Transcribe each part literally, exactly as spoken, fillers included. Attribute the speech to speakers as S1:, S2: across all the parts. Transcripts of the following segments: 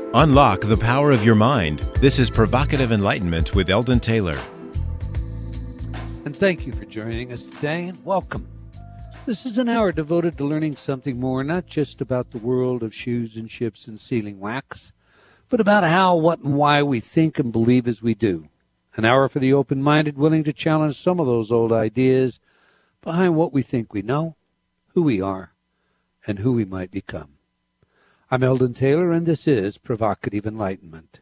S1: Unlock the power of your mind. This is Provocative Enlightenment with Eldon Taylor.
S2: And thank you for joining us today, and welcome. This is an hour devoted to learning something more, not just about the world of shoes and ships and sealing wax, but about how, what, and why we think and believe as we do. An hour for the open-minded, willing to challenge some of those old ideas behind what we think we know, who we are, and who we might become. I'm Eldon Taylor, and this is Provocative Enlightenment.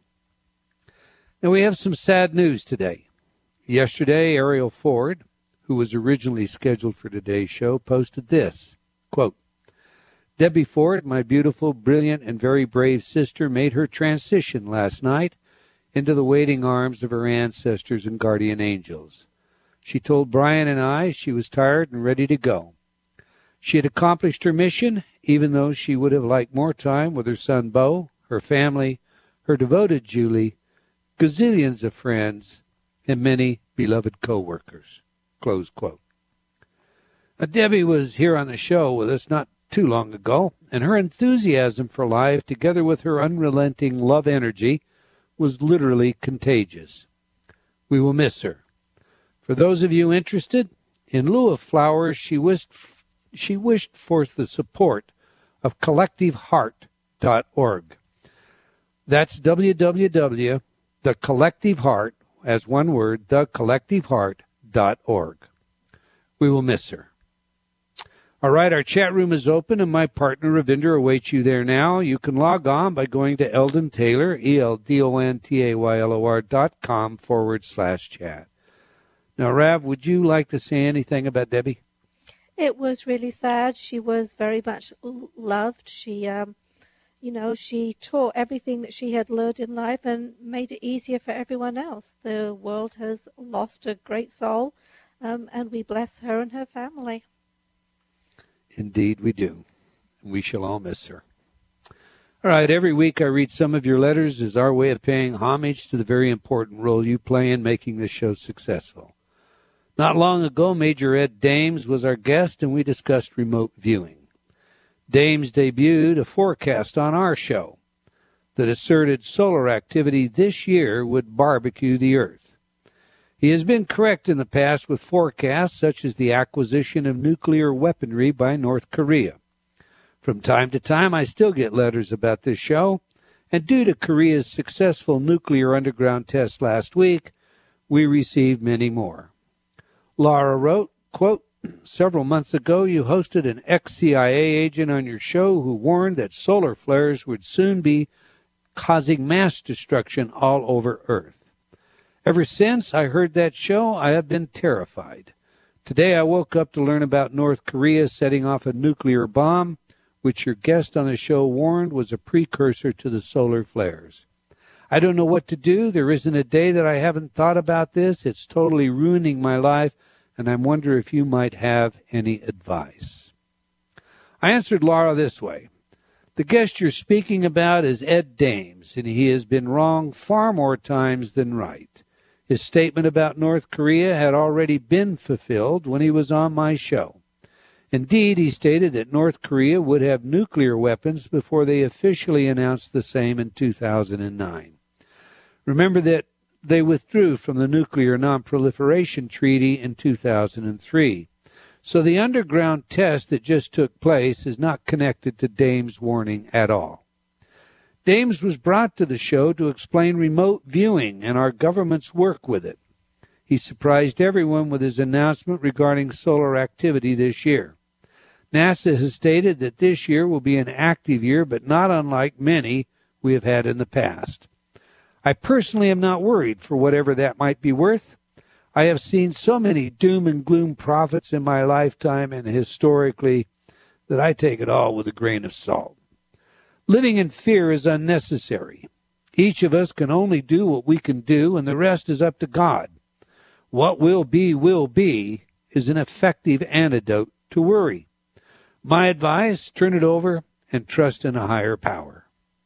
S2: Now, we have some sad news today. Yesterday, Ariel Ford, who was originally scheduled for today's show, posted this, quote, Debbie Ford, my beautiful, brilliant, and very brave sister, made her transition last night into the waiting arms of her ancestors and guardian angels. She told Brian and I she was tired and ready to go. She had accomplished her mission, even though she would have liked more time with her son Bo, her family, her devoted Julie, gazillions of friends, and many beloved co-workers. Close quote. Now, Debbie was here on the show with us not too long ago, and her enthusiasm for life, together with her unrelenting love energy, was literally contagious. We will miss her. For those of you interested, in lieu of flowers, she wished she wished for the support of collective heart dot org. That's w w w dot the collective heart, as one word, the collective heart dot org. We will miss her. All right, our chat room is open, and my partner, Ravinder, awaits you there now. You can log on by going to Eldon Taylor, E L D O N T A Y L O R dot com forward slash chat. Now, Rav, would you like to say anything about Debbie?
S3: It was really sad. She was very much loved. She, um, you know, she taught everything that she had learned in life and made it easier for everyone else. The world has lost a great soul, um, and we bless her and her family.
S2: Indeed we do. We shall all miss her. All right, every week I read some of your letters as our way of paying homage to the very important role you play in making this show successful. Not long ago, Major Ed Dames was our guest, and we discussed remote viewing. Dames debuted a forecast on our show that asserted solar activity this year would barbecue the Earth. He has been correct in the past with forecasts such as the acquisition of nuclear weaponry by North Korea. From time to time, I still get letters about this show, and due to Korea's successful nuclear underground test last week, we received many more. Laura wrote, quote, several months ago you hosted an ex-C I A agent on your show who warned that solar flares would soon be causing mass destruction all over Earth. Ever since I heard that show, I have been terrified. Today I woke up to learn about North Korea setting off a nuclear bomb, which your guest on the show warned was a precursor to the solar flares. I don't know what to do. There isn't a day that I haven't thought about this. It's totally ruining my life, and I wonder if you might have any advice. I answered Laura this way. The guest you're speaking about is Ed Dames, and he has been wrong far more times than right. His statement about North Korea had already been fulfilled when he was on my show. Indeed, he stated that North Korea would have nuclear weapons before they officially announced the same in two thousand nine. Remember that they withdrew from the Nuclear Non-Proliferation Treaty in two thousand three. So the underground test that just took place is not connected to Dames' warning at all. Dames was brought to the show to explain remote viewing and our government's work with it. He surprised everyone with his announcement regarding solar activity this year. NASA has stated that this year will be an active year, but not unlike many we have had in the past. I personally am not worried for whatever that might be worth. I have seen so many doom and gloom prophets in my lifetime and historically that I take it all with a grain of salt. Living in fear is unnecessary. Each of us can only do what we can do, and the rest is up to God. What will be, will be is an effective antidote to worry. My advice, turn it over and trust in a higher power.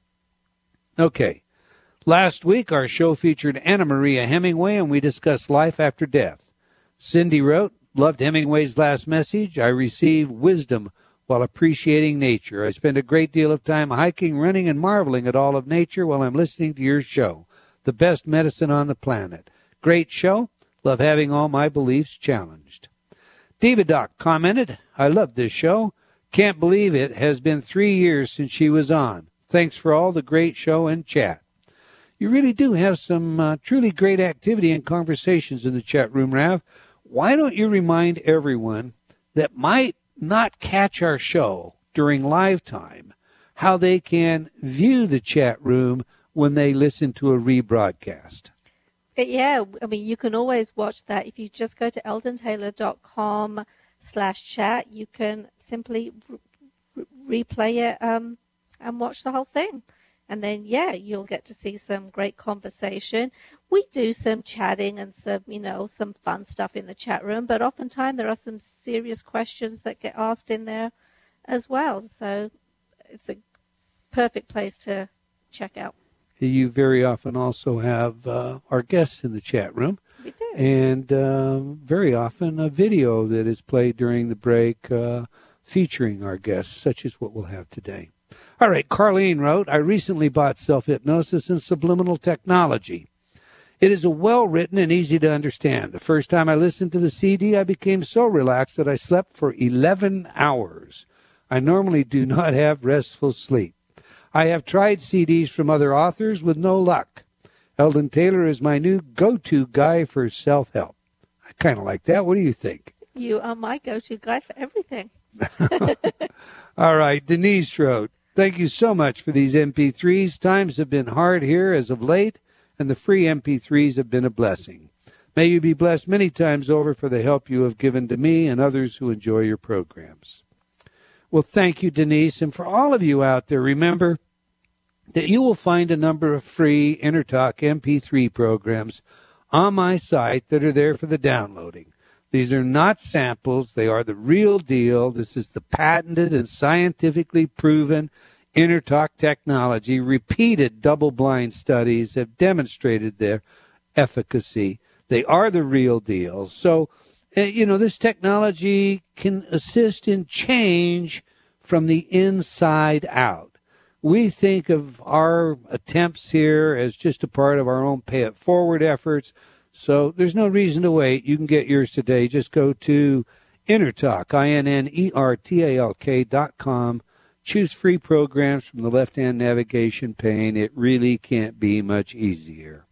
S2: Okay. Last week, our show featured Anna Maria Hemingway, and we discussed life after death. Cindy wrote, loved Hemingway's last message. I received wisdom while appreciating nature. I spend a great deal of time hiking, running, and marveling at all of nature while I'm listening to your show. The best medicine on the planet. Great show. Love having all my beliefs challenged. Divadoc commented, I love this show. Can't believe it has been three years since she was on. Thanks for all the great show and chat. You really do have some uh, truly great activity and conversations in the chat room, Rav. Why don't you remind everyone that might not catch our show during live time how they can view the chat room when they listen to a rebroadcast?
S3: Yeah, I mean, you can always watch that. If you just go to eldon taylor dot com slash chat, you can simply re- replay it um, and watch the whole thing. And then, yeah, you'll get to see some great conversation. We do some chatting and some, you know, some fun stuff in the chat room, but oftentimes there are some serious questions that get asked in there as well. So it's a perfect place to check out.
S2: You very often also have uh, our guests in the chat room.
S3: We do. And
S2: um, very often a video that is played during the break uh, featuring our guests, such as what we'll have today. All right, Carlene wrote, I recently bought Self-Hypnosis and Subliminal Technology. It is a well-written and easy to understand. The first time I listened to the C D, I became so relaxed that I slept for eleven hours. I normally do not have restful sleep. I have tried C Ds from other authors with no luck. Eldon Taylor is my new go-to guy for self-help. I kind of like that. What do you think?
S3: You are my go-to guy for everything.
S2: All right, Denise wrote, thank you so much for these M P threes. Times have been hard here as of late, and the free M P threes have been a blessing. May you be blessed many times over for the help you have given to me and others who enjoy your programs. Well, thank you, Denise. And for all of you out there, remember that you will find a number of free InnerTalk M P three programs on my site that are there for the downloading. These are not samples. They are the real deal. This is the patented and scientifically proven InnerTalk technology. Repeated double-blind studies have demonstrated their efficacy. They are the real deal. So, uh, you know, this technology can assist in change from the inside out. We think of our attempts here as just a part of our own pay it forward efforts. So there's no reason to wait. You can get yours today. Just go to InnerTalk, I N N E R T A L K dot com. Choose free programs from the left-hand navigation pane. It really can't be much easier.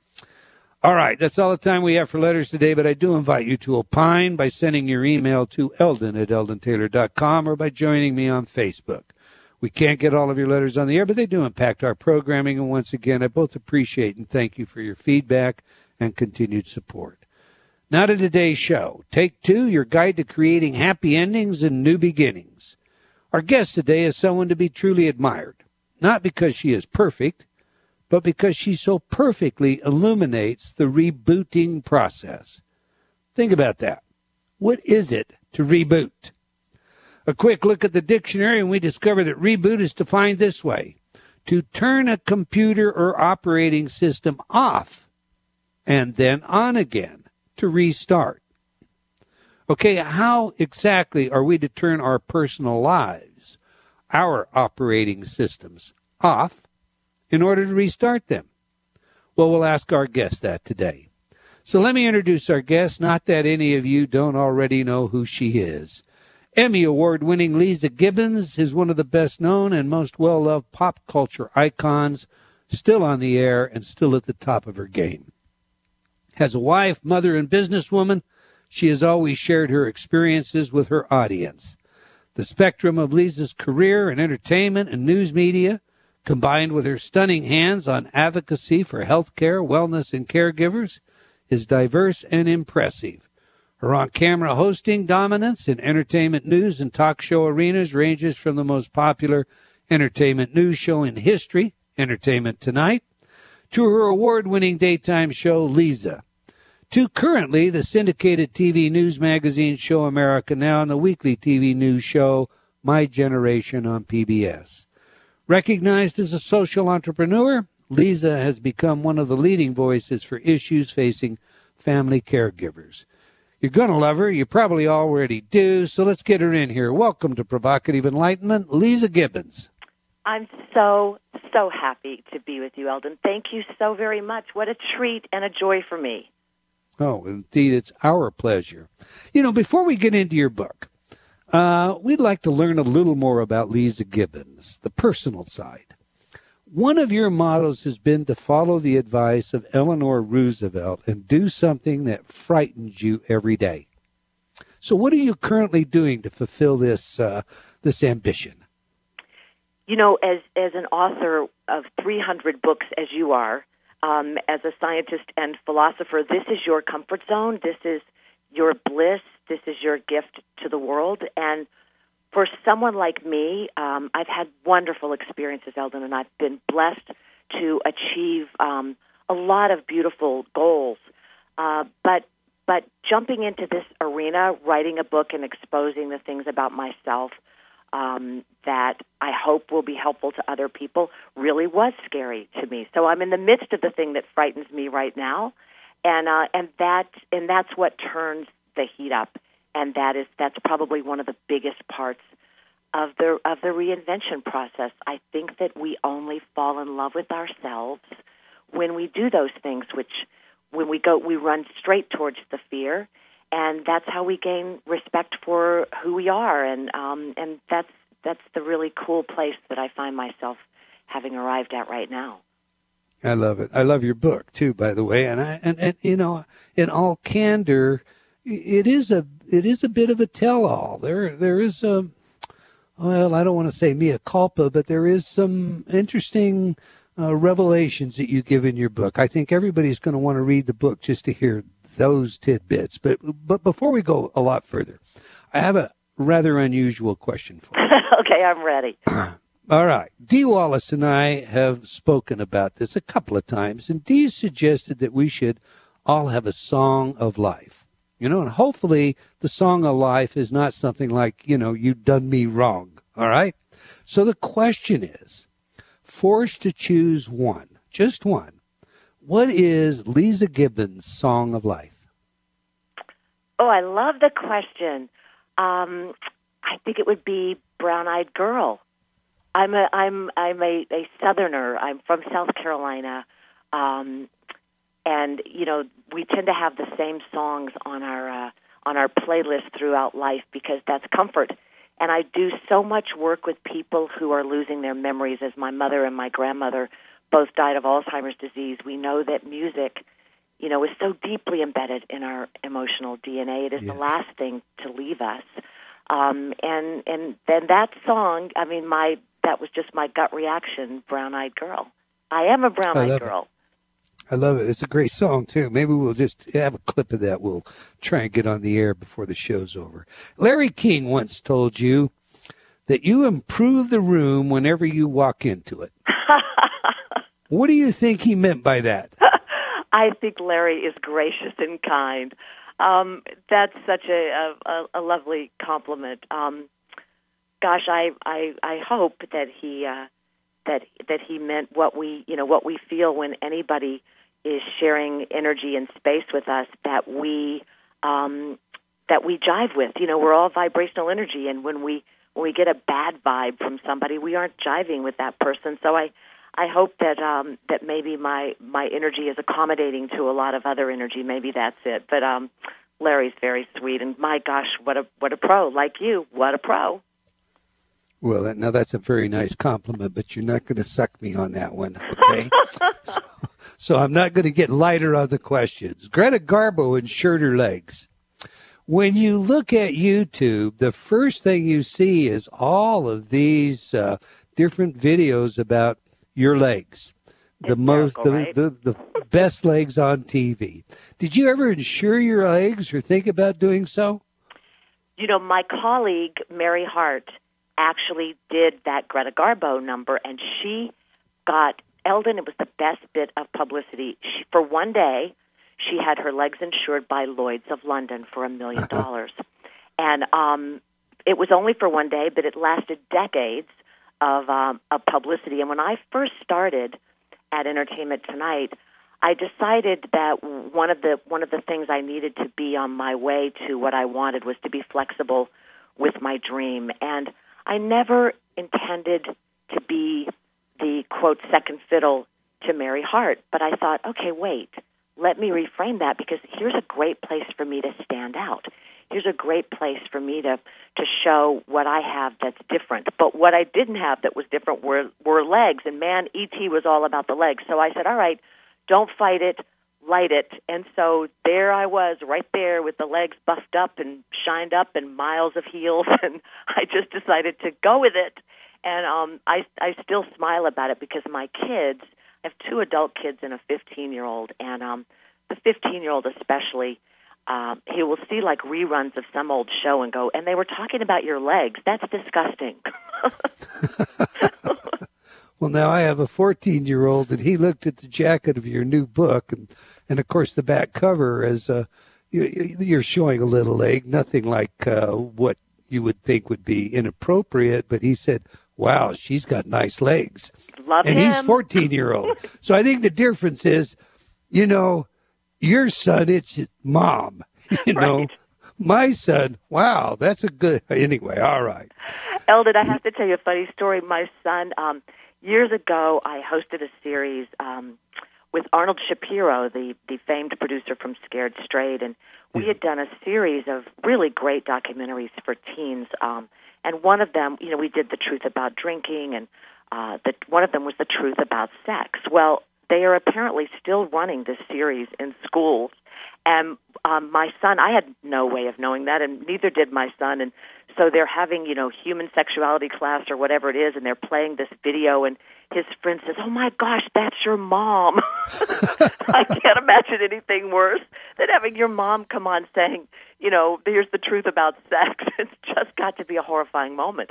S2: All right, that's all the time we have for letters today, but I do invite you to opine by sending your email to eldon at eldon taylor dot com or by joining me on Facebook. We can't get all of your letters on the air, but they do impact our programming. And once again, I both appreciate and thank you for your feedback and continued support. Now to today's show. Take two, your guide to creating happy endings and new beginnings. Our guest today is someone to be truly admired, not because she is perfect, but because she so perfectly illuminates the rebooting process. Think about that. What is it to reboot? A quick look at the dictionary, and we discover that reboot is defined this way: to turn a computer or operating system off and then on again, to restart. Okay, how exactly are we to turn our personal lives, our operating systems, off in order to restart them? Well, we'll ask our guest that today. So let me introduce our guest, not that any of you don't already know who she is. Emmy Award-winning Leeza Gibbons is one of the best-known and most well-loved pop culture icons, still on the air and still at the top of her game. As a wife, mother, and businesswoman, she has always shared her experiences with her audience. The spectrum of Leeza's career in entertainment and news media, combined with her stunning hands-on advocacy for health care, wellness, and caregivers, is diverse and impressive. Her on-camera hosting dominance in entertainment news and talk show arenas ranges from the most popular entertainment news show in history, Entertainment Tonight, to her award-winning daytime show, Leeza, to currently the syndicated T V news magazine show America Now and the weekly T V news show My Generation on P B S. Recognized as a social entrepreneur, Leeza has become one of the leading voices for issues facing family caregivers. You're going to love her. You probably already do. So let's get her in here. Welcome to Provocative Enlightenment, Leeza Gibbons.
S4: I'm so, so happy to be with you, Eldon. Thank you so very much. What a treat and a joy for me.
S2: Oh, indeed, it's our pleasure. You know, before we get into your book, uh, we'd like to learn a little more about Leeza Gibbons, the personal side. One of your mottos has been to follow the advice of Eleanor Roosevelt and do something that frightens you every day. So what are you currently doing to fulfill this uh, this ambition?
S4: You know, as as an author of three hundred books, as you are, um, as a scientist and philosopher, this is your comfort zone. This is your bliss. This is your gift to the world. And for someone like me, um, I've had wonderful experiences, Eldon, and I've been blessed to achieve um, a lot of beautiful goals. Uh, but but jumping into this arena, writing a book and exposing the things about myself um, that I hope will be helpful to other people really was scary to me. So I'm in the midst of the thing that frightens me right now, and uh, and that and that's what turns the heat up. And that is that's probably one of the biggest parts of the of the reinvention process. I think that we only fall in love with ourselves when we do those things, which when we go we run straight towards the fear, and that's how we gain respect for who we are. And um, and that's that's the really cool place that I find myself having arrived at right now.
S2: I love it. I love your book too, by the way. And I and, and you know, in all candor, it is a it is a bit of a tell-all. There there is a well, I don't want to say mea culpa, but there is some interesting uh, revelations that you give in your book. I think everybody's going to want to read the book just to hear those tidbits. But but before we go a lot further, I have a rather unusual question for you.
S4: Okay, I'm ready.
S2: All right. Dee Wallace and I have spoken about this a couple of times, and Dee suggested that we should all have a song of life. You know, and hopefully the song of life is not something like, you know, you've done me wrong. All right. So the question is, forced to choose one, just one, what is Leeza Gibbons' song of life?
S4: Oh, I love the question. Um, I think it would be Brown Eyed Girl. I'm a I'm I'm a, a Southerner. I'm from South Carolina. Um, And, you know, we tend to have the same songs on our uh, on our playlist throughout life because that's comfort. And I do so much work with people who are losing their memories. As my mother and my grandmother both died of Alzheimer's disease, we know that music, you know, is so deeply embedded in our emotional D N A. It is yes. the last thing to leave us. Um, and and then that song, I mean, my that was just my gut reaction, Brown Eyed Girl. I am a brown eyed girl.
S2: It. I love it. It's a great song, too. Maybe we'll just have a clip of that. We'll try and get on the air before the show's over. Larry King once told you that you improve the room whenever you walk into it. What do you think he meant by that?
S4: I think Larry is gracious and kind. Um, that's such a, a, a lovely compliment. Um, gosh, I, I, I hope that he uh, that that he meant what we you know what we feel when anybody is sharing energy and space with us, that we um, that we jive with. You know, we're all vibrational energy, and when we when we get a bad vibe from somebody, we aren't jiving with that person. So I, I hope that um, that maybe my, my energy is accommodating to a lot of other energy. Maybe that's it. But um, Larry's very sweet, and my gosh, what a what a pro! Like you, what a pro!
S2: Well, that, now that's a very nice compliment, but you're not going to suck me on that one, okay? so, so I'm not going to get lighter on the questions. Greta Garbo and shorter legs. When you look at YouTube, the first thing you see is all of these uh, different videos about your legs. The
S4: it's
S2: most,
S4: miracle,
S2: the,
S4: right?
S2: the, the best legs on T V. Did you ever insure your legs or think about doing so?
S4: You know, my colleague, Mary Hart, actually did that Greta Garbo number, and she got, Eldon, it was the best bit of publicity. She, for one day, she had her legs insured by Lloyd's of London for a million dollars. And um, it was only for one day, but it lasted decades of, um, of publicity. And when I first started at Entertainment Tonight, I decided that one of the one of the things I needed to be on my way to what I wanted was to be flexible with my dream. And I never intended to be the, quote, second fiddle to Mary Hart. But I thought, okay, wait, let me reframe that, because here's a great place for me to stand out. Here's a great place for me to, to show what I have that's different. But what I didn't have that was different were, were legs. And, man, E T was all about the legs. So I said, all right, don't fight it, light it. And so there I was, right there with the legs buffed up and shined up and miles of heels, and I just decided to go with it. And um, I, I still smile about it, because my kids, I have two adult kids and a fifteen-year-old, and um, the fifteen-year-old especially, uh, he will see like reruns of some old show and go, and they were talking about your legs. That's disgusting.
S2: Well, now I have a fourteen-year-old, and he looked at the jacket of your new book, and, and of course the back cover is uh, you, you're showing a little leg, nothing like uh, what you would think would be inappropriate, but he said, wow, she's got nice legs.
S4: Love
S2: and
S4: him.
S2: he's fourteen-year-old. So I think the difference is, you know, your son, it's mom, you know.
S4: Right.
S2: My son, wow, that's a good, anyway, all right.
S4: Eldon, I have to tell you a funny story. My son, um, years ago, I hosted a series um, with Arnold Shapiro, the, the famed producer from Scared Straight, and we had done a series of really great documentaries for teens. Um, and one of them, you know, we did The Truth About Drinking, and uh, the, one of them was The Truth About Sex. Well, they are apparently still running this series in schools. And um, my son, I had no way of knowing that, and neither did my son. And so they're having, you know, human sexuality class or whatever it is, and they're playing this video, and his friend says, oh, my gosh, that's your mom. I can't imagine anything worse than having your mom come on saying, you know, here's the truth about sex. It's just got to be a horrifying moment.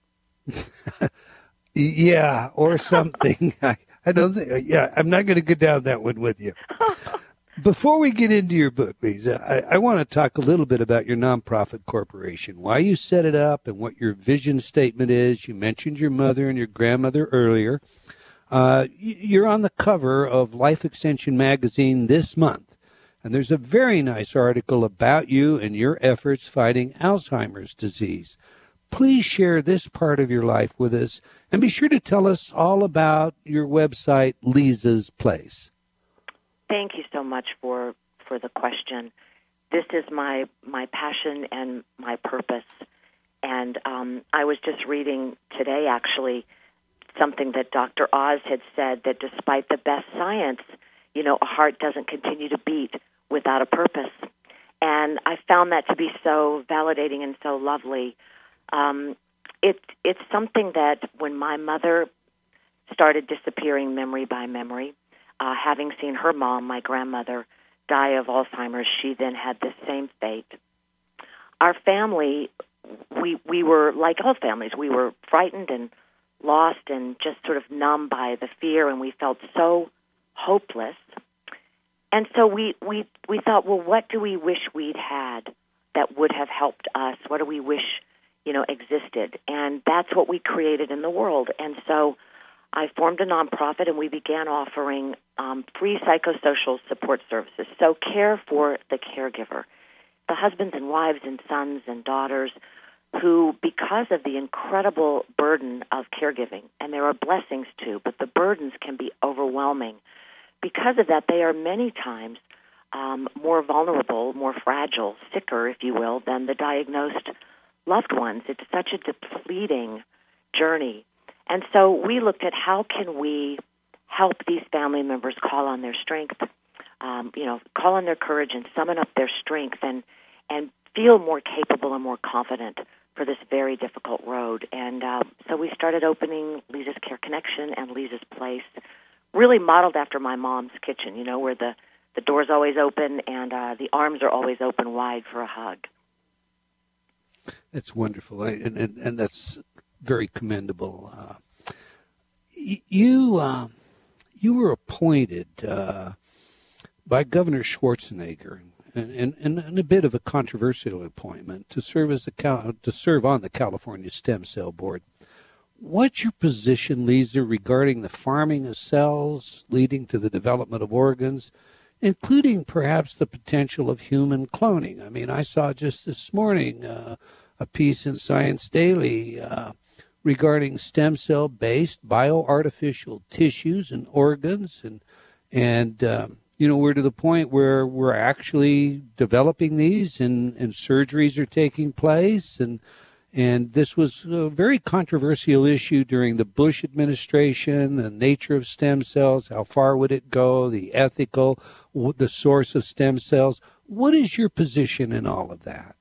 S2: Yeah, or something. I, I don't think, yeah, I'm not going to go down that one with you. Before we get into your book, Lisa, I, I want to talk a little bit about your nonprofit corporation, why you set it up and what your vision statement is. You mentioned your mother and your grandmother earlier. Uh, you're on the cover of Life Extension magazine this month, and there's a very nice article about you and your efforts fighting Alzheimer's disease. Please share this part of your life with us, and be sure to tell us all about your website, Lisa's Place.
S4: Thank you so much for, for the question. This is my, my passion and my purpose. And um, I was just reading today, actually, something that Doctor Oz had said, that despite the best science, you know, a heart doesn't continue to beat without a purpose. And I found that to be so validating and so lovely. Um, it, it's something that when my mother started disappearing memory by memory, Uh, having seen her mom, my grandmother, die of Alzheimer's, she then had the same fate. Our family, we we were like all families. We were frightened and lost and just sort of numb by the fear, and we felt so hopeless. And so we, we, we thought, well, what do we wish we'd had that would have helped us? What do we wish, you know, existed? And that's what we created in the world. And so I formed a nonprofit, and we began offering um, free psychosocial support services, so care for the caregiver, the husbands and wives and sons and daughters who, because of the incredible burden of caregiving, and there are blessings too, but the burdens can be overwhelming. Because of that, they are many times um, more vulnerable, more fragile, sicker, if you will, than the diagnosed loved ones. It's such a depleting journey. And so we looked at how can we help these family members call on their strength, um, you know, call on their courage and summon up their strength and, and feel more capable and more confident for this very difficult road. And uh, so we started opening Lisa's Care Connection and Lisa's Place, really modeled after my mom's kitchen, you know, where the, the door's always open and uh, the arms are always open wide for a hug.
S2: That's wonderful, and, and, and that's very commendable. Uh, you uh, you were appointed uh, by Governor Schwarzenegger, and, and, and a bit of a controversial appointment, to serve as the to serve on the California Stem Cell Board. What's your position, Lisa, regarding the farming of cells leading to the development of organs, including perhaps the potential of human cloning? I mean, I saw just this morning uh, a piece in Science Daily uh, regarding stem cell-based bioartificial tissues and organs, and and um, you know, we're to the point where we're actually developing these, and, and surgeries are taking place, and and this was a very controversial issue during the Bush administration. The nature of stem cells, how far would it go, the ethical, the source of stem cells. What is your position in all of that?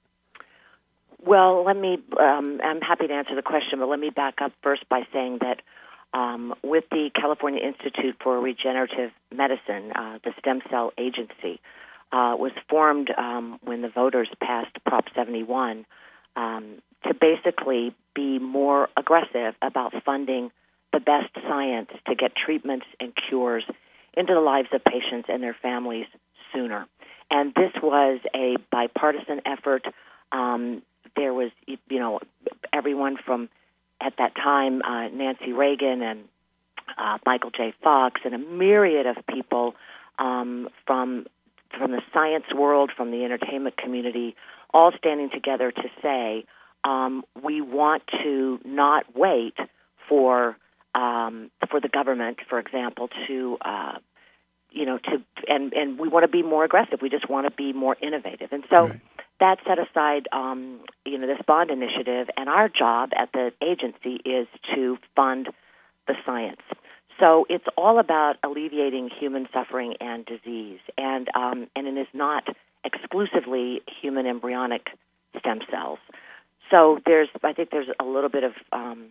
S4: Well, let me, um, I'm happy to answer the question, but let me back up first by saying that um, with the California Institute for Regenerative Medicine, uh, the Stem Cell Agency, uh, was formed um, when the voters passed Prop seventy-one um, to basically be more aggressive about funding the best science to get treatments and cures into the lives of patients and their families sooner. And this was a bipartisan effort. Um, There was, you know, everyone from, at that time, uh, Nancy Reagan and uh, Michael J. Fox and a myriad of people um, from from the science world, from the entertainment community, all standing together to say, um, we want to not wait for um, for the government, for example, to uh, you know, to and and we want to be more aggressive. We just want to be more innovative, and so. Right. That set aside, um, you know, this bond initiative, and our job at the agency is to fund the science. So it's all about alleviating human suffering and disease, and um, and it is not exclusively human embryonic stem cells. So there's, I think, there's a little bit of um,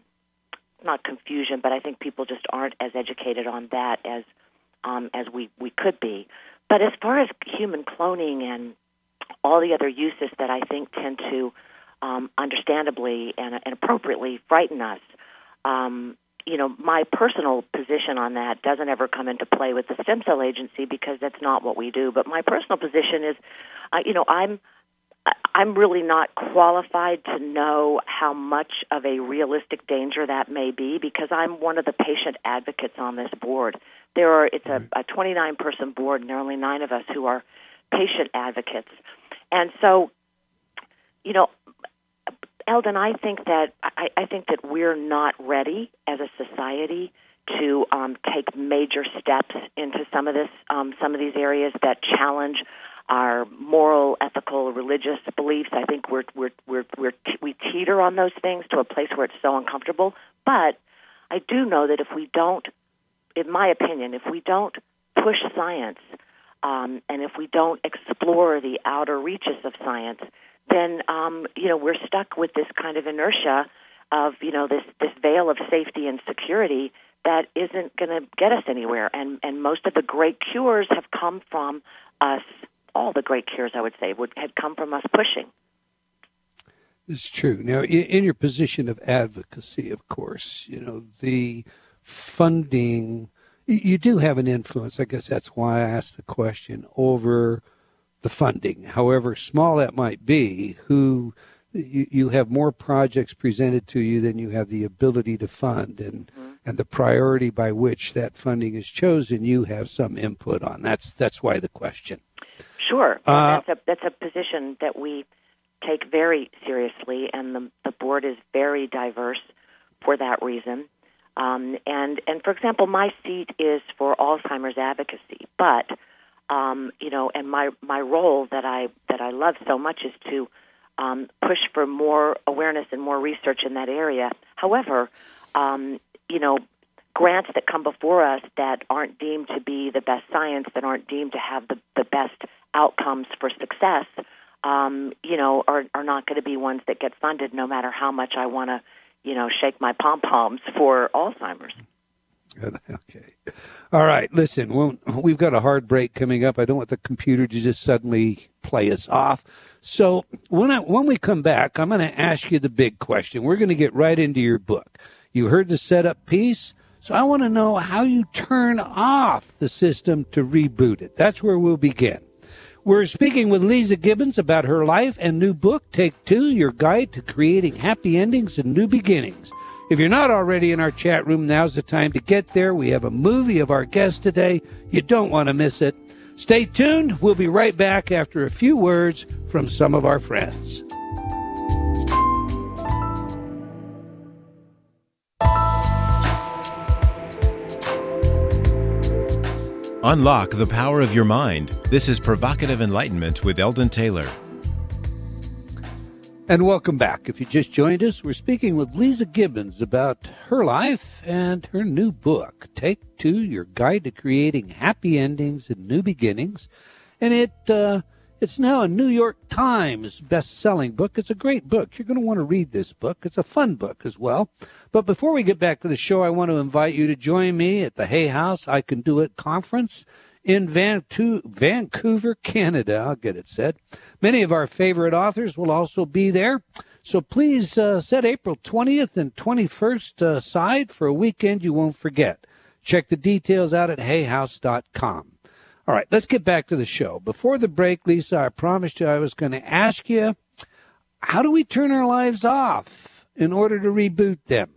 S4: not confusion, but I think people just aren't as educated on that as um, as we, we could be. But as far as human cloning and all the other uses that I think tend to um, understandably and, and appropriately frighten us, um, you know, my personal position on that doesn't ever come into play with the Stem Cell Agency because that's not what we do. But my personal position is, uh, you know, I'm I'm really not qualified to know how much of a realistic danger that may be because I'm one of the patient advocates on this board. There are it's a, a twenty-nine person board, and there are only nine of us who are patient advocates. And so, you know, Eldon, I think that I, I think that we're not ready as a society to um, take major steps into some of this, um, some of these areas that challenge our moral, ethical, religious beliefs. I think we're we're we're, we're we teeter on those things to a place where it's so uncomfortable. But I do know that if we don't, in my opinion, if we don't push science. Um, and if we don't explore the outer reaches of science, then, um, you know, we're stuck with this kind of inertia of, you know, this, this veil of safety and security that isn't going to get us anywhere. And, and most of the great cures have come from us, all the great cures, I would say, would had come from us pushing.
S2: It's true. Now, in, in your position of advocacy, of course, you know, the funding... You do have an influence, I guess that's why I asked the question, over the funding, however small that might be, who you, you have more projects presented to you than you have the ability to fund, and, mm-hmm. and the priority by which that funding is chosen, you have some input on. That's that's why the question.
S4: Sure. Uh, that's, a, that's a position that we take very seriously, and the, the board is very diverse for that reason. Um, and, and for example, my seat is for Alzheimer's advocacy, but um, you know, and my, my role that I that I love so much is to um, push for more awareness and more research in that area. However, um, you know, grants that come before us that aren't deemed to be the best science, that aren't deemed to have the, the best outcomes for success, um, you know, are, are not going to be ones that get funded, no matter how much I want to. You know, shake my pom-poms for Alzheimer's.
S2: Okay. All right. Listen, well, we've got a hard break coming up. I don't want the computer to just suddenly play us off. So when I, when we come back, I'm going to ask you the big question. We're going to get right into your book. You heard the setup piece, so I want to know how you turn off the system to reboot it. That's where we'll begin. We're speaking with Lisa Gibbons about her life and new book, Take Two, Your Guide to Creating Happy Endings and New Beginnings. If you're not already in our chat room, now's the time to get there. We have a movie of our guest today. You don't want to miss it. Stay tuned. We'll be right back after a few words from some of our friends.
S1: Unlock the power of your mind. This is Provocative Enlightenment with Eldon Taylor.
S2: And welcome back. If you just joined us, we're speaking with Leeza Gibbons about her life and her new book, Take Two, Your Guide to Creating Happy Endings and New Beginnings. And it uh, it's now a New York Times best-selling book. It's a great book. You're going to want to read this book. It's a fun book as well. But before we get back to the show, I want to invite you to join me at the Hay House I Can Do It conference in Vancouver, Canada. I'll get it said. Many of our favorite authors will also be there. So please uh, set April twentieth and twenty-first uh, aside for a weekend you won't forget. Check the details out at hay house dot com. All right, let's get back to the show. Before the break, Leeza, I promised you I was going to ask you, how do we turn our lives off in order to reboot them?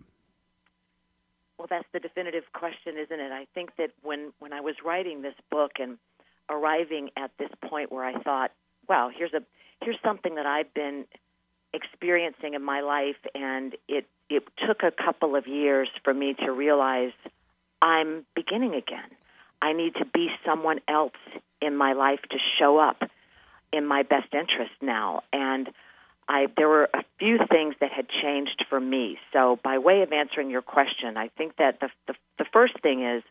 S4: Well, that's the definitive question, isn't it? I think that when, when I was writing this book and arriving at this point where I thought, wow, here's a here's something that I've been experiencing in my life, and it, it took a couple of years for me to realize I'm beginning again. I need to be someone else in my life to show up in my best interest now. And I, there were a few things that had changed for me. So by way of answering your question, I think that the, the, the first thing is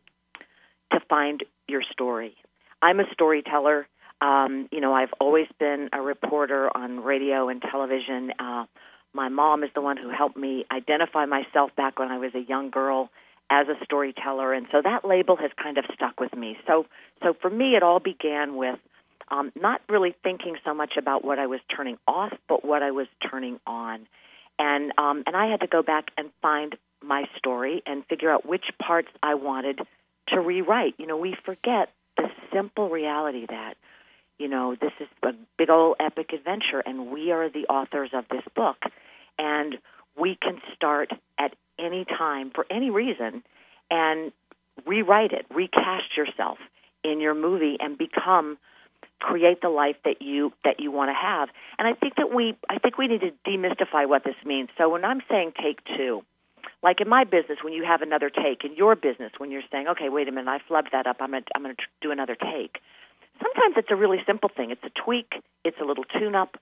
S4: to find your story. I'm a storyteller. Um, you know, I've always been a reporter on radio and television. Uh, my mom is the one who helped me identify myself back when I was a young girl as a storyteller, and so that label has kind of stuck with me. So, so for me, it all began with um, not really thinking so much about what I was turning off, but what I was turning on. And um, and I had to go back and find my story and figure out which parts I wanted to rewrite. You know, we forget the simple reality that, you know, this is a big old epic adventure, and we are the authors of this book. And we can start at any time for any reason and rewrite it, recast yourself in your movie and become, create the life that you that you want to have. And I think that we I think we need to demystify what this means. So when I'm saying take two, like in my business, when you have another take, in your business, when you're saying, okay, wait a minute, I flubbed that up, I'm going I'm going to do another take. Sometimes it's a really simple thing. It's a tweak. It's a little tune-up.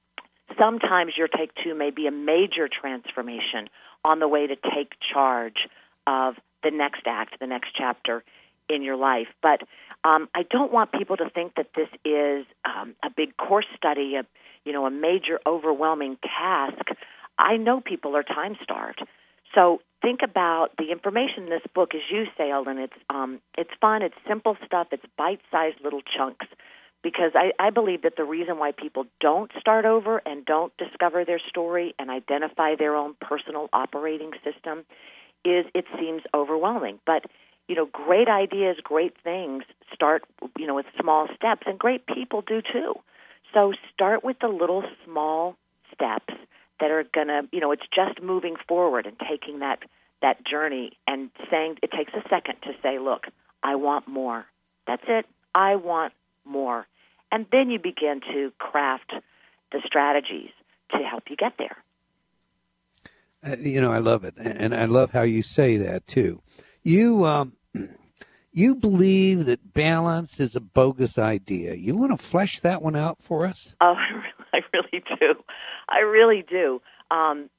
S4: Sometimes your take two may be a major transformation on the way to take charge of the next act, the next chapter in your life. But um, I don't want people to think that this is um, a big course study, a, you know, a major, overwhelming task. I know people are time-starved. So think about the information in this book, as you say, Eldon. It's, um, it's fun, it's simple stuff, it's bite-sized little chunks. Because I, I believe that the reason why people don't start over and don't discover their story and identify their own personal operating system is it seems overwhelming. But, you know, great ideas, great things start, you know, with small steps, and great people do too. So start with the little small steps that are going to, you know, it's just moving forward and taking that, that journey and saying, it takes a second to say, look, I want more. That's it. I want more. And then you begin to craft the strategies to help you get there.
S2: Uh, you know, I love it. And I love how you say that, too. You um, you believe that balance is a bogus idea. You want to flesh that one out for us?
S4: Oh, I really do. I really do. Um,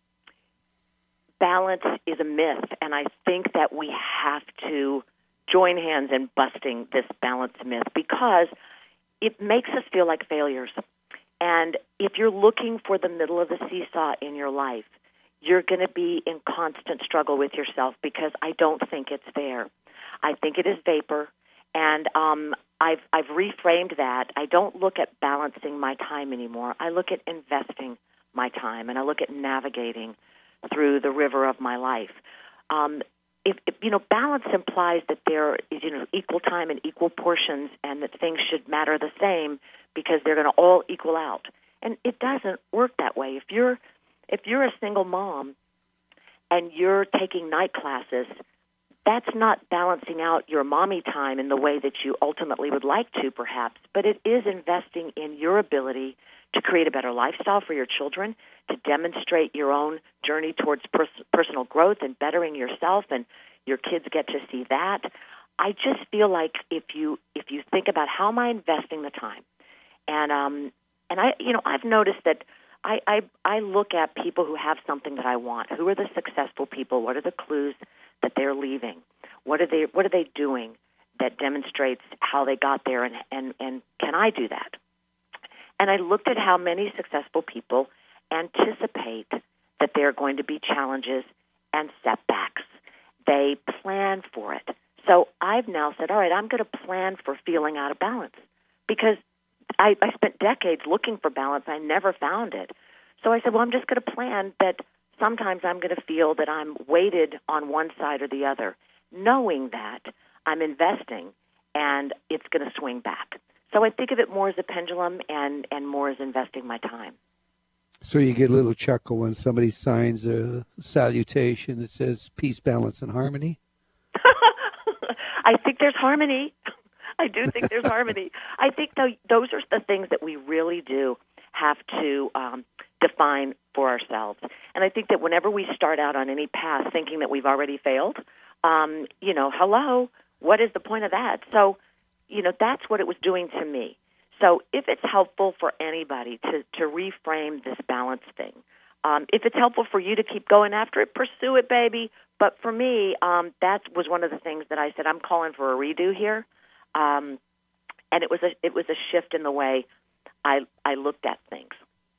S4: balance is a myth, and I think that we have to join hands in busting this balance myth, because it makes us feel like failures. And if you're looking for the middle of the seesaw in your life, you're going to be in constant struggle with yourself, because I don't think it's fair. I think it is vapor, and um, I've, I've reframed that. I don't look at balancing my time anymore. I look at investing my time, and I look at navigating through the river of my life. Um, If, if, you know, balance implies that there is, you know, equal time and equal portions, and that things should matter the same because they're going to all equal out. And it doesn't work that way. If you're if you're a single mom and you're taking night classes, that's not balancing out your mommy time in the way that you ultimately would like to, perhaps, but it is investing in your ability to create a better lifestyle for your children, to demonstrate your own journey towards pers- personal growth and bettering yourself, and your kids get to see that. I just feel like if you if you think about how am I investing the time, and um and I you know I've noticed that I, I I look at people who have something that I want. Who are the successful people? What are the clues that they're leaving? What are they What are they doing that demonstrates how they got there? And and and can I do that? And I looked at how many successful people anticipate that there are going to be challenges and setbacks. They plan for it. So I've now said, all right, I'm going to plan for feeling out of balance, because I, I spent decades looking for balance. I never found it. So I said, well, I'm just going to plan that sometimes I'm going to feel that I'm weighted on one side or the other, knowing that I'm investing and it's going to swing back. So I think of it more as a pendulum and, and more as investing my time.
S2: So you get a little chuckle when somebody signs a salutation that says peace, balance, and harmony?
S4: I think there's harmony. I do think there's harmony. I think th- those are the things that we really do have to um, define for ourselves. And I think that whenever we start out on any path thinking that we've already failed, um, you know, hello, what is the point of that? So, you know, that's what it was doing to me. So if it's helpful for anybody to, to reframe this balance thing, um, if it's helpful for you to keep going after it, pursue it, baby. But for me, um, that was one of the things that I said, I'm calling for a redo here. Um, and it was a it was a shift in the way I I looked at things.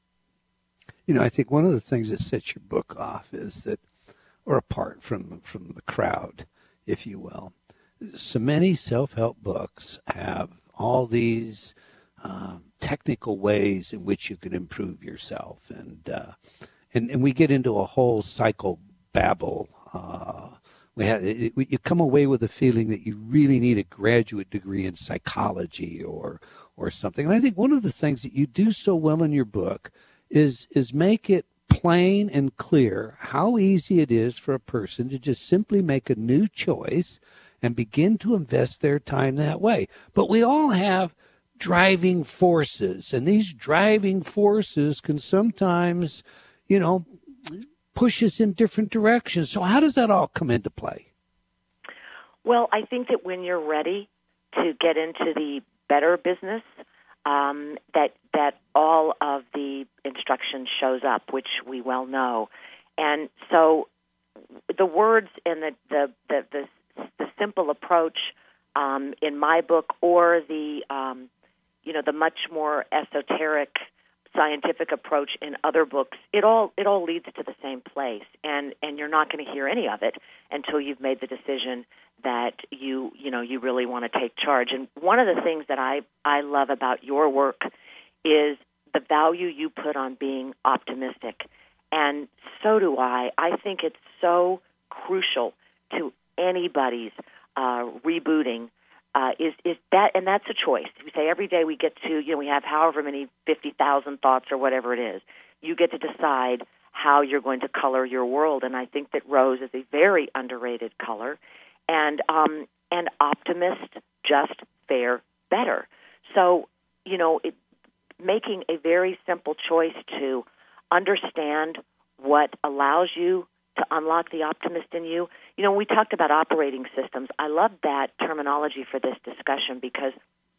S2: You know, I think one of the things that sets your book off is that, or apart from from the crowd, if you will, so many self-help books have all these um, technical ways in which you can improve yourself, and uh, and and we get into a whole psychobabble. Uh, we had it, you come away with a feeling that you really need a graduate degree in psychology or or something. And I think one of the things that you do so well in your book is is make it plain and clear how easy it is for a person to just simply make a new choice and begin to invest their time that way. But we all have driving forces, and these driving forces can sometimes, you know, push us in different directions. So how does that all come into play?
S4: Well, I think that when you're ready to get into the better business, um, that that all of the instruction shows up, which we well know. And so the words and the the the, the the simple approach um, in my book, or the um, you know the much more esoteric scientific approach in other books, it all it all leads to the same place, and and you're not going to hear any of it until you've made the decision that you you know you really want to take charge. And one of the things that I I love about your work is the value you put on being optimistic, and so do I. I think it's so crucial to anybody's uh, rebooting. Uh, is is that, and that's a choice. We say every day we get to, you know, we have however many fifty thousand thoughts or whatever it is. You get to decide how you're going to color your world, and I think that rose is a very underrated color, and um, and optimists just fare better. So, you know, it, making a very simple choice to understand what allows you to unlock the optimist in you. You know, we talked about operating systems. I love that terminology for this discussion, because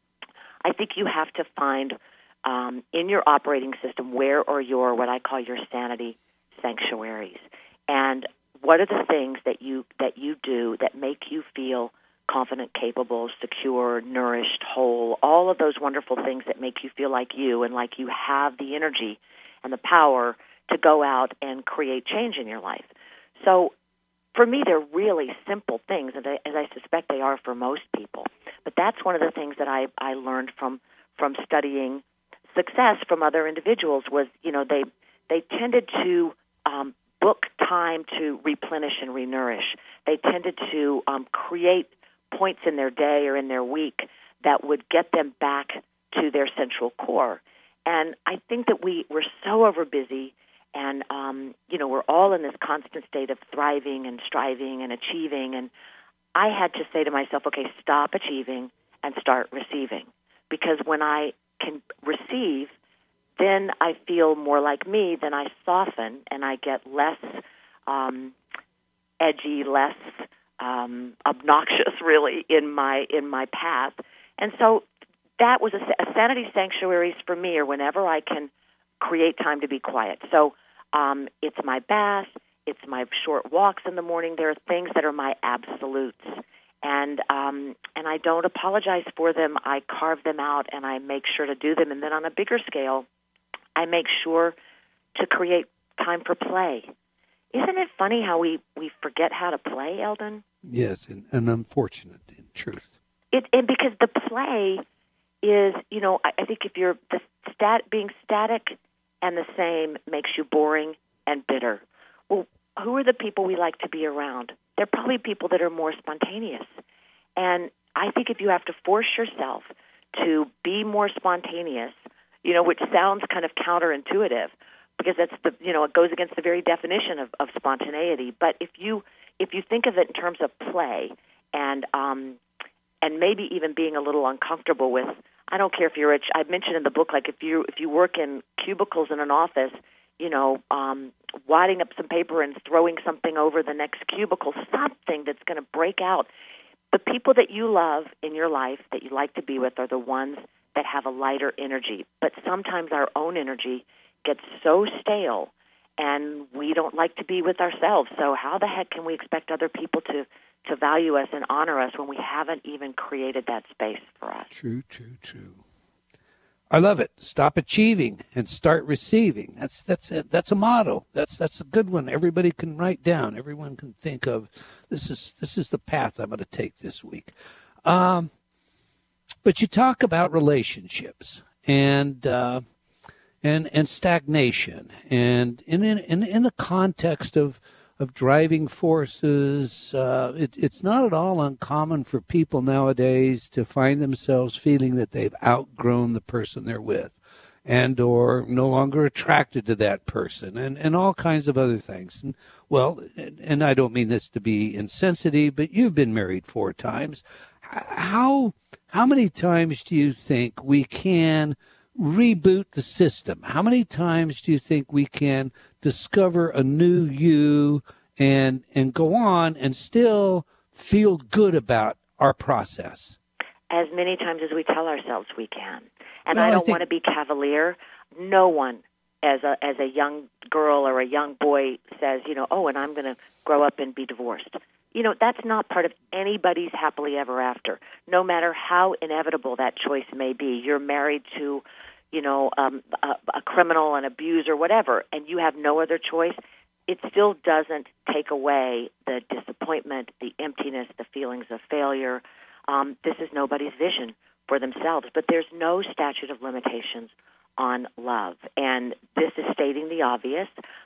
S4: I think you have to find um, in your operating system where are your, what I call your sanity sanctuaries, and what are the things that you that you do that make you feel confident, capable, secure, nourished, whole, all of those wonderful things that make you feel like you and like you have the energy and the power to go out and create change in your life. So for me, they're really simple things, and as I suspect they are for most people. But that's one of the things that I, I learned from from studying success from other individuals was, you know, they they tended to um, book time to replenish and renourish. They tended to um, create points in their day or in their week that would get them back to their central core. And I think that we, we're so overbusy, And, um, you know, we're all in this constant state of thriving and striving and achieving. And I had to say to myself, okay, stop achieving and start receiving. Because when I can receive, then I feel more like me, then I soften and I get less um, edgy, less um, obnoxious, really, in my in my path. And so that was a, a sanity sanctuaries for me, or whenever I can create time to be quiet. So um, it's my bath, it's my short walks in the morning. There are things that are my absolutes. And um, and I don't apologize for them. I carve them out, and I make sure to do them. And then on a bigger scale, I make sure to create time for play. Isn't it funny how we, we forget how to play, Eldon?
S2: Yes, and, and unfortunate, in truth.
S4: It and because the play is, you know, I, I think if you're the stat being static and the same makes you boring and bitter. Well, who are the people we like to be around? They're probably people that are more spontaneous. And I think if you have to force yourself to be more spontaneous, you know, which sounds kind of counterintuitive because that's the, you know, it goes against the very definition of, of spontaneity. But if you if you think of it in terms of play and um, and maybe even being a little uncomfortable with, I don't care if you're rich. I mentioned in the book, like if you if you work in cubicles in an office, you know, um, wadding up some paper and throwing something over the next cubicle, something that's going to break out. The people that you love in your life that you like to be with are the ones that have a lighter energy. But sometimes our own energy gets so stale and we don't like to be with ourselves. So how the heck can we expect other people to, to value us and honor us when we haven't even created that space for us?
S2: True, true, true. I love it. Stop achieving and start receiving. That's that's a, that's a motto. That's that's a good one. Everybody can write down. Everyone can think of. This is this is the path I'm going to take this week. Um, but you talk about relationships and uh, and and stagnation, and in in in the context of of driving forces, uh, it, it's not at all uncommon for people nowadays to find themselves feeling that they've outgrown the person they're with and or no longer attracted to that person and, and all kinds of other things. And, well, and, and I don't mean this to be insensitive, but you've been married four times. How, how many times do you think we can reboot the system? How many times do you think we can discover a new you and and go on and still feel good about our process?
S4: As many times as we tell ourselves we can. And
S2: well,
S4: I don't
S2: I think...
S4: want to be cavalier. No one as a as a young girl or a young boy says, you know, oh, and I'm going to grow up and be divorced. You know, that's not part of anybody's happily ever after. No matter how inevitable that choice may be, you're married to, you know, um, a, a criminal, an abuser, whatever, and you have no other choice, it still doesn't take away the disappointment, the emptiness, the feelings of failure. Um, this is nobody's vision for themselves, but there's no statute of limitations on love. And this is stating the obvious.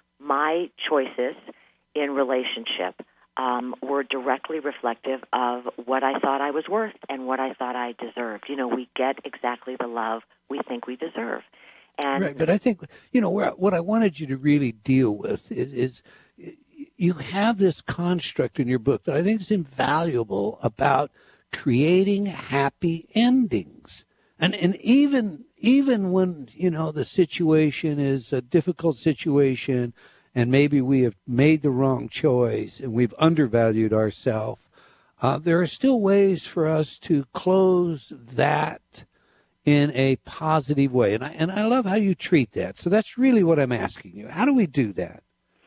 S4: My choices in relationship um, were directly reflective of what I thought I was worth and what I thought I deserved. You know, we get exactly the love we think we deserve. And
S2: right, but I think, you know, what I wanted you to really deal with is, is you have this construct in your book that I think is invaluable about creating happy endings. And and even even when, you know, the situation is a difficult situation and maybe we have made the wrong choice and we've undervalued ourselves, uh, there are still ways for us to close that in a positive way. And I, and I love how you treat that. So that's really what I'm asking you. How do we do that?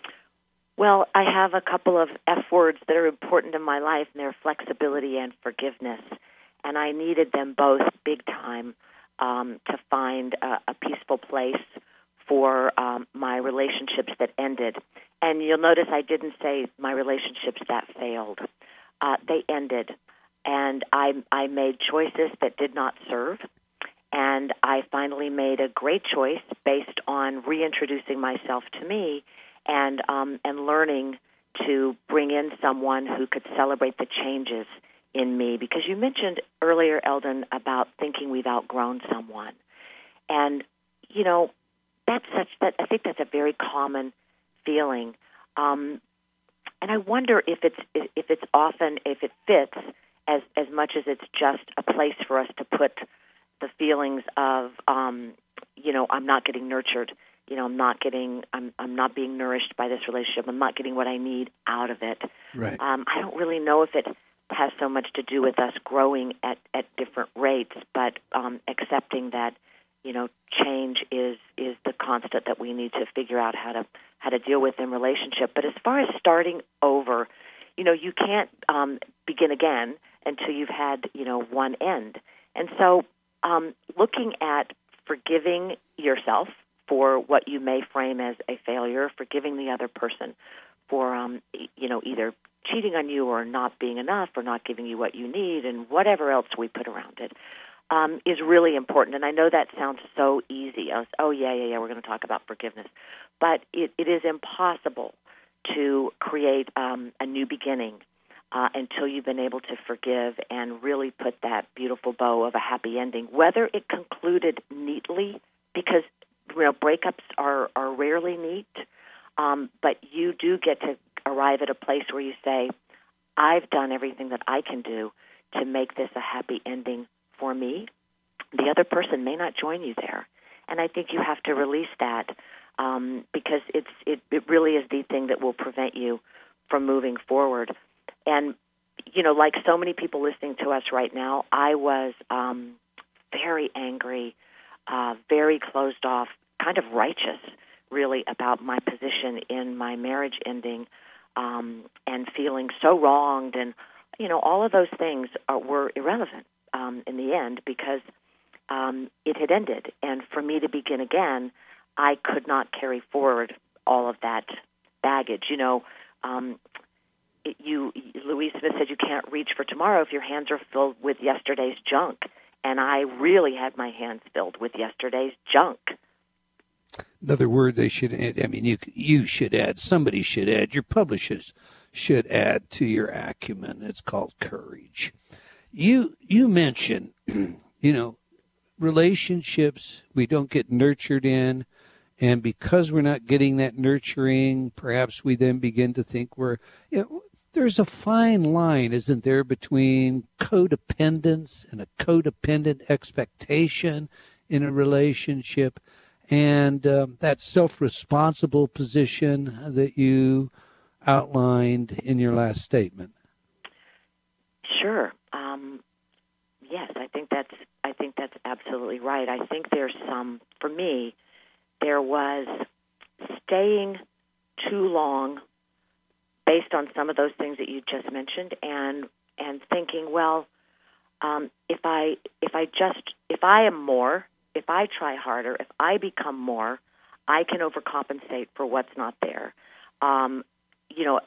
S4: Well, I have a couple of F words that are important in my life, and they're flexibility and forgiveness. And I needed them both big time um, to find a, a peaceful place for um, my relationships that ended. And you'll notice I didn't say my relationships that failed. Uh, they ended. And I, I made choices that did not serve. And I finally made a great choice based on reintroducing myself to me and um, and learning to bring in someone who could celebrate the changes in me. Because you mentioned earlier, Eldon, about thinking we've outgrown someone. And, you know, that's such that I think that's a very common feeling, um, and I wonder if it's if it's often if it fits as as much as it's just a place for us to put the feelings of um, you know I'm not getting nurtured, you know I'm not getting I'm I'm not being nourished by this relationship, I'm not getting what I need out of it.
S2: Right.
S4: Um, I don't really know if it has so much to do with us growing at, at different rates, but um, accepting that, you know, change is, is the constant that we need to figure out how to how to deal with in relationship. But as far as starting over, you know, you can't um, begin again until you've had, you know, one end. And so um, looking at forgiving yourself for what you may frame as a failure, forgiving the other person for, um, you know, either cheating on you or not being enough or not giving you what you need and whatever else we put around it, um, is really important. And I know that sounds so easy. I was, oh, yeah, yeah, yeah, we're going to talk about forgiveness. But it, it is impossible to create um, a new beginning uh, until you've been able to forgive and really put that beautiful bow of a happy ending, whether it concluded neatly, because you know breakups are, are rarely neat, um, but you do get to arrive at a place where you say, I've done everything that I can do to make this a happy ending for me. The other person may not join you there. And I think you have to release that um, because it's it, it really is the thing that will prevent you from moving forward. And, you know, like so many people listening to us right now, I was um, very angry, uh, very closed off, kind of righteous, really, about my position in my marriage ending. Um, and feeling so wronged, and you know all of those things are, were irrelevant um, in the end because um, it had ended. And for me to begin again, I could not carry forward all of that baggage. You know, um, it, you Louise Smith said you can't reach for tomorrow if your hands are filled with yesterday's junk, and I really had my hands filled with yesterday's junk.
S2: Another word they should add, I mean, you you should add, somebody should add, your publishers should add to your acumen. It's called courage. You you mentioned, you know, relationships we don't get nurtured in, and because we're not getting that nurturing, perhaps we then begin to think we're, you know, there's a fine line, isn't there, between codependence and a codependent expectation in a relationship and um, that self-responsible position that you outlined in your last statement.
S4: Sure. Um, yes, I think that's I think that's absolutely right. I think there's some, for me, there was staying too long based on some of those things that you just mentioned, and and thinking, well, um, if I if I just if I am more. If I try harder, if I become more, I can overcompensate for what's not there. Um, you know,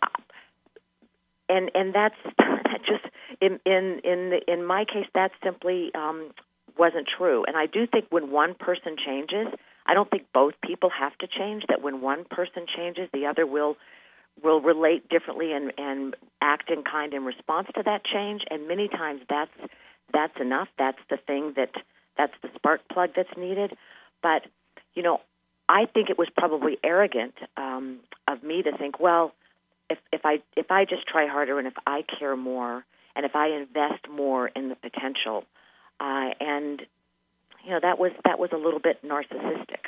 S4: and and that's that just in in in the, in my case, that simply um, wasn't true. And I do think when one person changes, I don't think both people have to change. That when one person changes, the other will will relate differently and, and act in kind in response to that change. And many times that's that's enough. That's the thing that. That's the spark plug that's needed. But, you know, I think it was probably arrogant um, of me to think, well, if, if I if I just try harder and if I care more and if I invest more in the potential, uh, and, you know, that was that was a little bit narcissistic.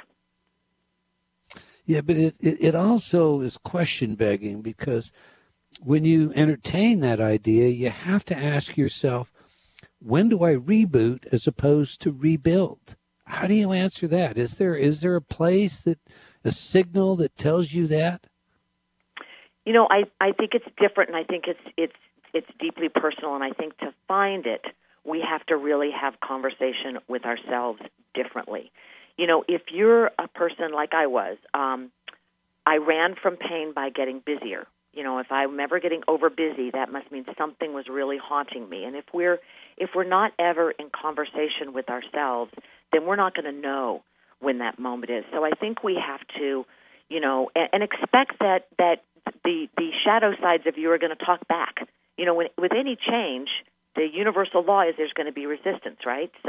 S2: Yeah, but it, it, it also is question-begging because when you entertain that idea, you have to ask yourself, when do I reboot as opposed to rebuild? How do you answer that? Is there is there a place that a signal that tells you that?
S4: You know, I, I think it's different, and I think it's it's it's deeply personal. And I think to find it, we have to really have conversation with ourselves differently. You know, if you're a person like I was, um, I ran from pain by getting busier. You know, if I'm ever getting over busy, that must mean something was really haunting me. And if we're if we're not ever in conversation with ourselves, then we're not going to know when that moment is. So I think we have to, you know, and, and expect that that the the shadow sides of you are going to talk back. You know, when, with any change, the universal law is there's going to be resistance, right? So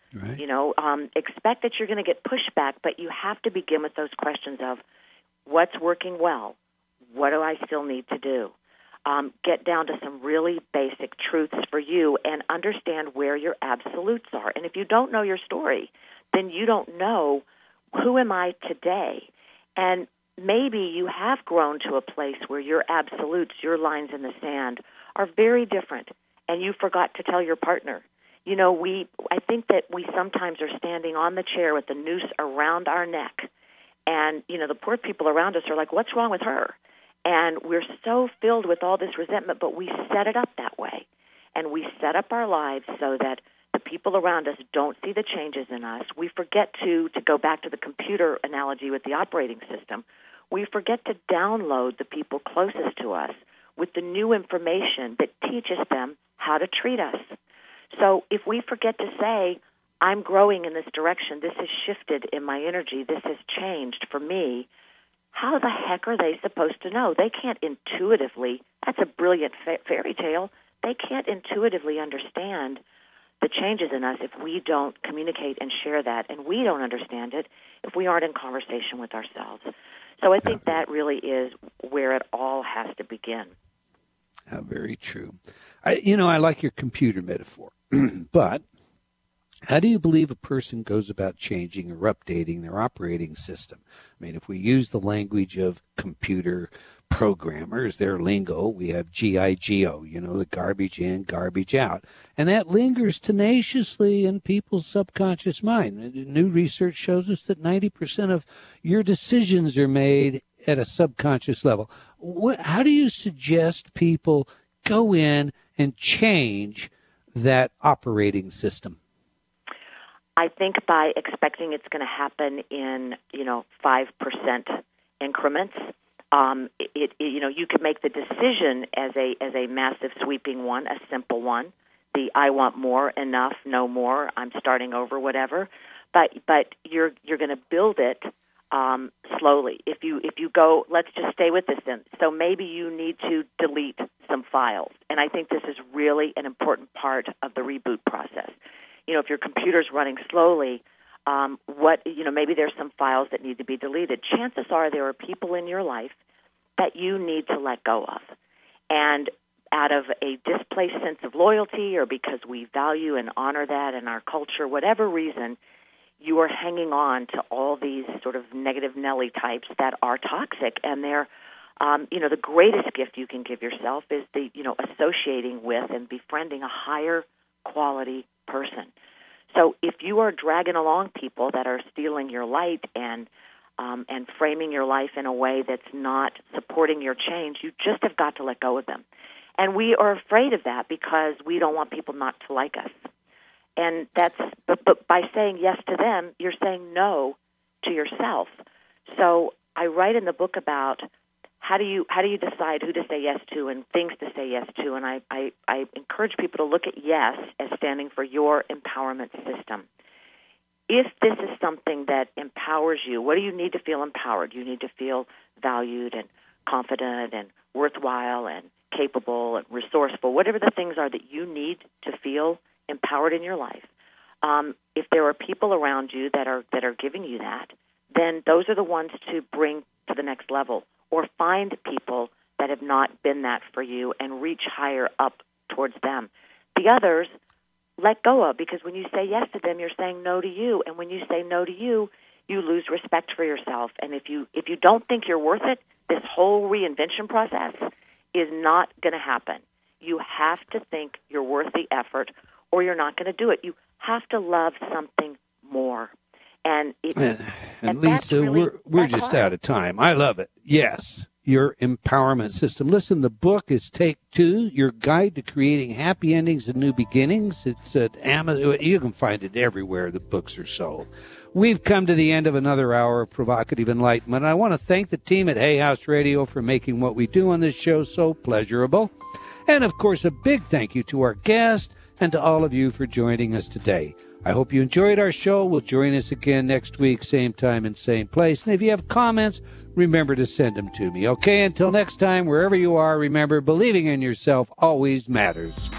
S2: Right.
S4: You know, um, expect that you're going to get pushback, but you have to begin with those questions of what's working well, what do I still need to do? Um, get down to some really basic truths for you and understand where your absolutes are. And if you don't know your story, then you don't know who am I today. And maybe you have grown to a place where your absolutes, your lines in the sand, are very different, and you forgot to tell your partner. You know, we I think that we sometimes are standing on the chair with the noose around our neck, and, you know, the poor people around us are like, what's wrong with her? And we're so filled with all this resentment, but we set it up that way. And we set up our lives so that the people around us don't see the changes in us. We forget to, to go back to the computer analogy with the operating system, we forget to download the people closest to us with the new information that teaches them how to treat us. So if we forget to say, I'm growing in this direction, this has shifted in my energy, this has changed for me, how the heck are they supposed to know? They can't intuitively, that's a brilliant fa- fairy tale, they can't intuitively understand the changes in us if we don't communicate and share that, and we don't understand it if we aren't in conversation with ourselves. So I think that really is where it all has to begin.
S2: How very true. I, you know, I like your computer metaphor, but how do you believe a person goes about changing or updating their operating system? I mean, if we use the language of computer programmers, their lingo, we have G I G O, you know, the garbage in, garbage out. And that lingers tenaciously in people's subconscious mind. New research shows us that ninety percent of your decisions are made at a subconscious level. What, how do you suggest people go in and change that operating system?
S4: I think by expecting it's going to happen in, you know, five percent increments. Um, it, it, you know, you could make the decision as a as a massive sweeping one, a simple one. The I want more, enough, no more, I'm starting over, whatever. But but you're you're going to build it um, slowly. If you if you go, let's just stay with this then. So maybe you need to delete some files, and I think this is really an important part of the reboot process. You know, if your computer's running slowly, um, what you know, maybe there's some files that need to be deleted. Chances are there are people in your life that you need to let go of, and out of a displaced sense of loyalty, or because we value and honor that in our culture, whatever reason, you are hanging on to all these sort of negative Nelly types that are toxic, and they're, um, you know, the greatest gift you can give yourself is the, you know, associating with and befriending a higher quality person. So if you are dragging along people that are stealing your light and um, and framing your life in a way that's not supporting your change, you just have got to let go of them. And we are afraid of that because we don't want people not to like us. And that's, but, but by saying yes to them, you're saying no to yourself. So I write in the book about how do you how do you decide who to say yes to and things to say yes to. And I, I, I encourage people to look at yes as standing for your empowerment system. If this is something that empowers you, what do you need to feel empowered? You need to feel valued and confident and worthwhile and capable and resourceful, whatever the things are that you need to feel empowered in your life. Um, if there are people around you that are that are giving you that, then those are the ones to bring to the next level, or find people that have not been that for you and reach higher up towards them. The others, let go of, because when you say yes to them, you're saying no to you, and when you say no to you, you lose respect for yourself. And if you if you don't think you're worth it, this whole reinvention process is not going to happen. You have to think you're worth the effort, or you're not going to do it. You have to love something more. And, it,
S2: and, and,
S4: and
S2: Lisa,
S4: really,
S2: we're we're just
S4: hard.
S2: out of time. I love it. Yes, your empowerment system. Listen, the book is Take Two, Your Guide to Creating Happy Endings and New Beginnings. It's at Amazon. You can find it everywhere the books are sold. We've come to the end of another hour of provocative enlightenment. I want to thank the team at Hay House Radio for making what we do on this show so pleasurable. And, of course, a big thank you to our guest and to all of you for joining us today. I hope you enjoyed our show. We'll join us again next week, same time and same place. And if you have comments, remember to send them to me. Okay, until next time, wherever you are, remember, believing in yourself always matters.